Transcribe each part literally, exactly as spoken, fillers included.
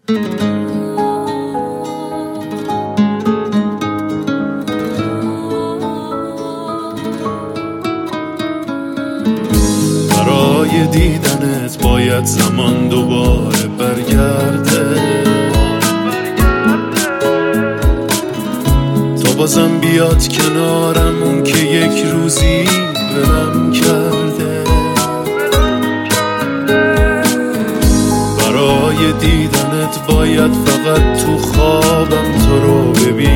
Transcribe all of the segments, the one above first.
برای دیدنت باید زمان دوباره برگرده، تا بازم بیاد کنارم اون که یک روزی برم کرده. برای دیدنت باید فقط تو خوابم تو رو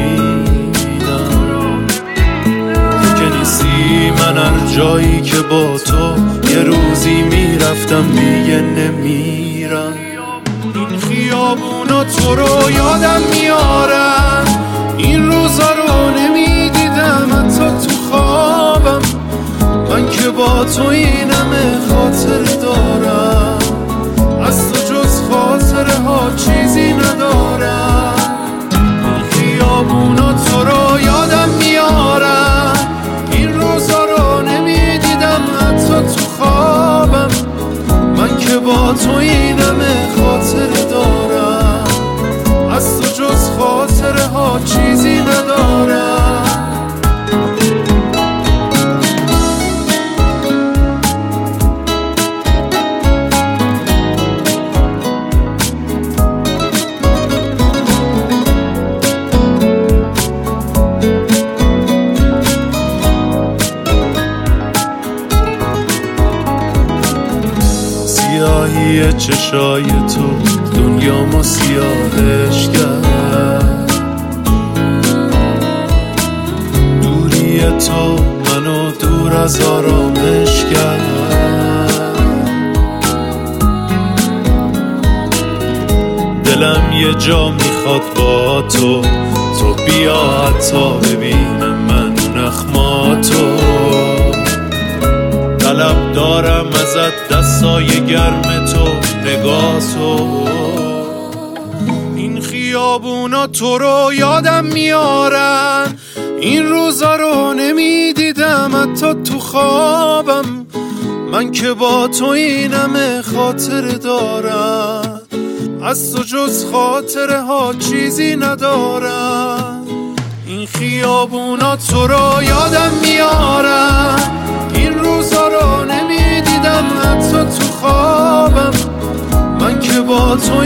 ببینم، تو که نیستی من هر جایی که با تو یه روزی میرفتم دیگه نمیرم. این خیابونا تو رو یادم میارن، این روزا رو نمیدیدم حتی تو خوابم، من که با تو این همه خاطر دارم، از تو جز خاطره ها چیزی ندارم. این خیابونا تو رو یادم میارن، این روزا رو نمیدیدم حتی تو خوابم، من که با تو این همه خاطره دارم، از تو جز خاطره ها چیزی ندارم. سیاهی چشای تو دنیامو سیاهش کرد، دوری تو منو دور از آرامش کرد. دلم یه جا میخواد با تو، تو بیا حتی ببینم من نخماتو، طلب دارم ازت دستای گرم تو نگاه تو. این خیابونا تو رو یادم میارن، این روزا رو نمیدیدم حتی تو خوابم، من که با تو این همه خاطره دارم، از تو جز خاطره ها چیزی ندارم. این خیابونا تو رو یادم میارن، این روزا رو نمیدیدم حتی تو خوابم، من که با تو